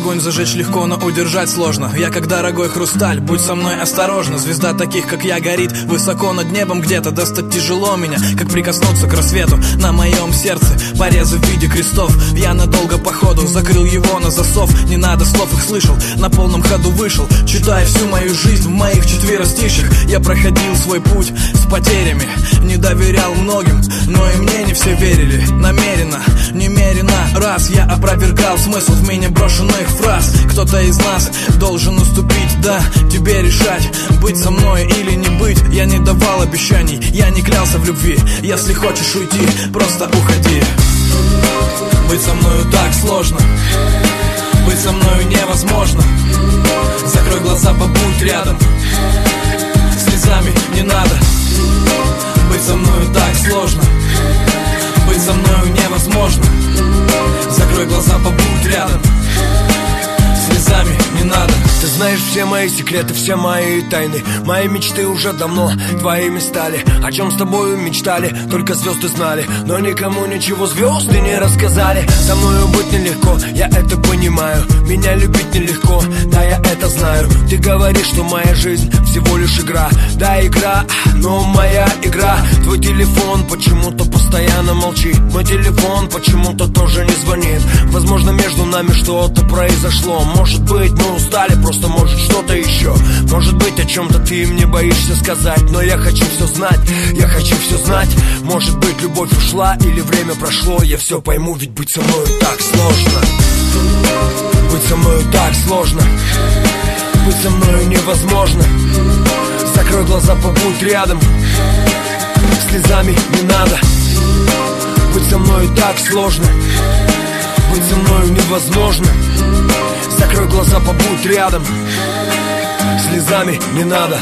Огонь зажечь легко, но удержать сложно. Я как дорогой хрусталь, будь со мной осторожна. Звезда таких, как я, горит высоко над небом где-то. Достать тяжело меня, как прикоснуться к рассвету. На моем сердце порезы в виде крестов. Я надолго походу закрыл его на засов. Не надо слов, их слышал, на полном ходу вышел. Читая всю мою жизнь в моих четверостишьях. Я проходил свой путь с потерями. Не доверял многим, но и мне не все верили. Намеренно, немерено раз я опровергал смысл в меня брошенных фраз. Кто-то из нас должен уступить, да, тебе решать, быть со мной или не быть. Я не давал обещаний, я не клялся в любви. Если хочешь уйти, просто уходи. Быть со мною так сложно, быть со мною невозможно. Закрой глаза, побудь рядом, слезами не надо. Быть со мною так сложно, быть со мною невозможно. Закрой глаза, побудь рядом, слезами не надо. Ты знаешь все мои секреты, все мои тайны. Мои мечты уже давно твоими стали. О чем с тобою мечтали, только звезды знали. Но никому ничего звезды не рассказали. Со мною быть нелегко, я это понимаю. Меня любить нелегко, да, я это знаю. Ты говоришь, что моя жизнь всего лишь игра. Да, игра, но моя игра. Твой телефон почему-то постоянно молчит. Мой телефон почему-то тоже не звонит. Возможно, между нами что-то произошло. Может быть, мы устали, просто может что-то еще. Может быть, о чем-то ты мне боишься сказать. Но я хочу все знать, я хочу все знать. Может быть, любовь ушла или время прошло. Я все пойму, ведь быть со мною так сложно. Быть со мною так сложно, быть со мною невозможно. Закрой глаза, побудь рядом, слезами не надо. Быть со мною так сложно, быть со мною невозможно. Закрой глаза, побудь рядом, слезами не надо.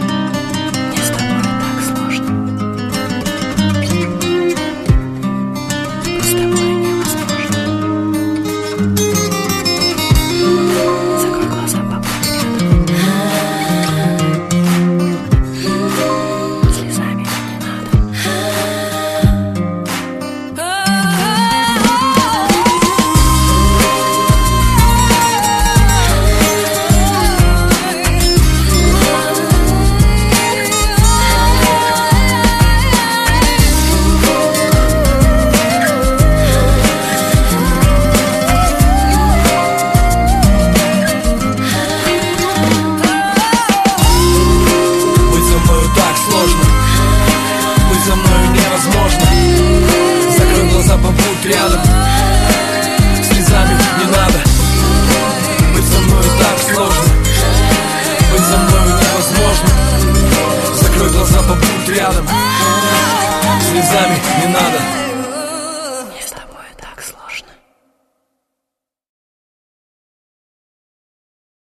Рядом, слезами не надо. Быть со мной так сложно, быть со мной невозможно. Закрой глаза, побудь рядом, слезами не надо.